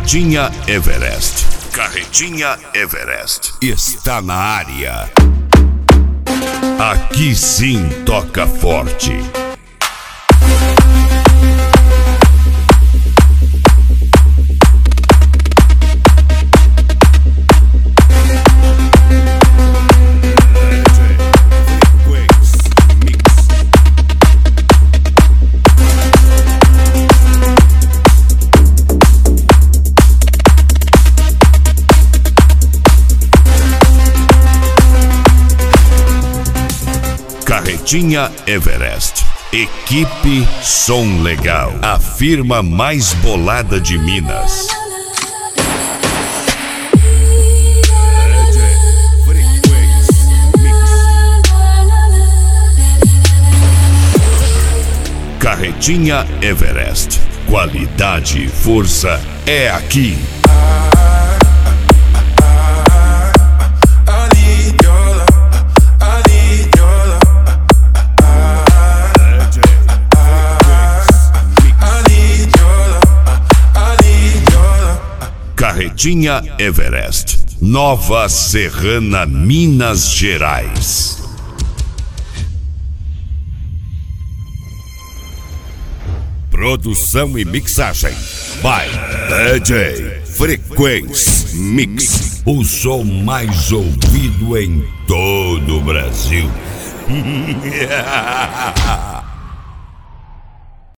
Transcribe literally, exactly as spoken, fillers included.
Carretinha Everest. Carretinha Everest está na área. Aqui sim toca forte. Carretinha Everest. Equipe Som Legal. A firma mais bolada de Minas. Carretinha Everest. Qualidade e força é aqui. Carretinha Everest, Nova Serrana, Minas Gerais. Produção e mixagem by D J Frequência Mix. O som mais ouvido em todo o Brasil.